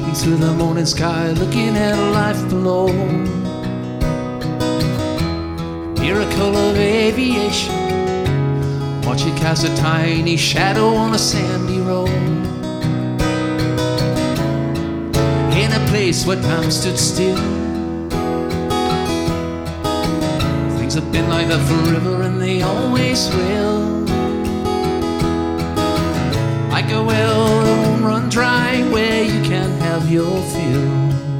through the morning sky, looking at life below. Miracle of aviation, watch it cast a tiny shadow on a sandy road. In a place where time stood still, things have been like that forever and they always will. Like a well that won't run dry, where you can have your fill.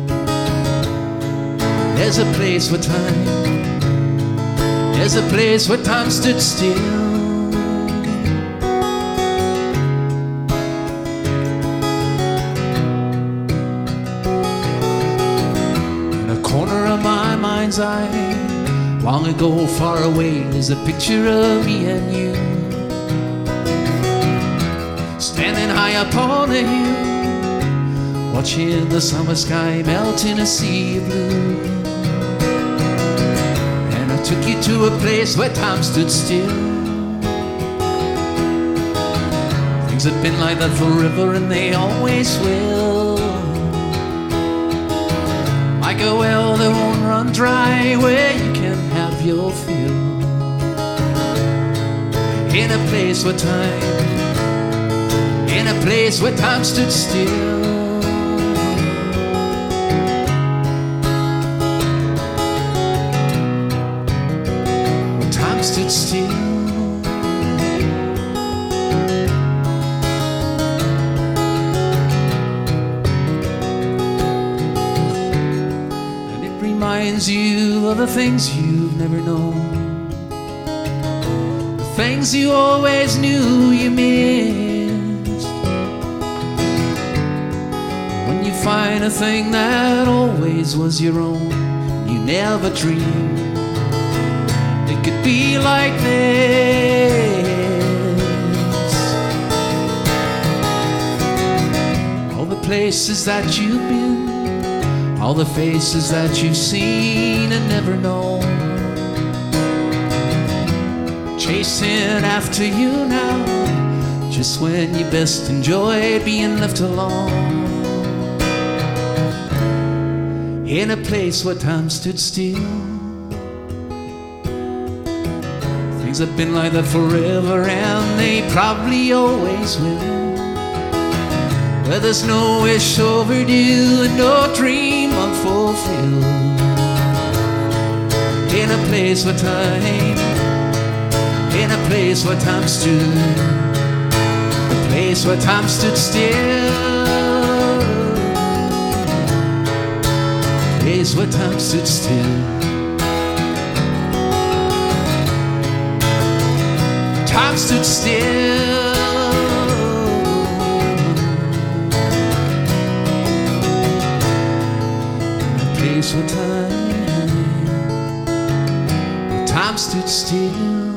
There's a place where time, there's a place where time stood still. In a corner of my mind's eye, long ago, far away, there's a picture of me and you, standing high upon a hill, watching the summer sky melt in a sea of blue. And I took you to a place where time stood still. Things have been like that forever and they always will. Like a well that won't run dry, where you can have your fill. In a place where time, in a place where time stood still. Where time stood still. And it reminds you of the things you've never known, the things you always knew you missed. Find a thing that always was your own, you never dreamed it could be like this. All the places that you've been, all the faces that you've seen and never known, chasing after you now, just when you best enjoy being left alone. In a place where time stood still, things have been like that forever and they probably always will. Where there's no wish overdue and no dream unfulfilled. In a place where time, in a place where time stood, a place where time stood still. Place where time stood still. Time stood still. A place where time stood still.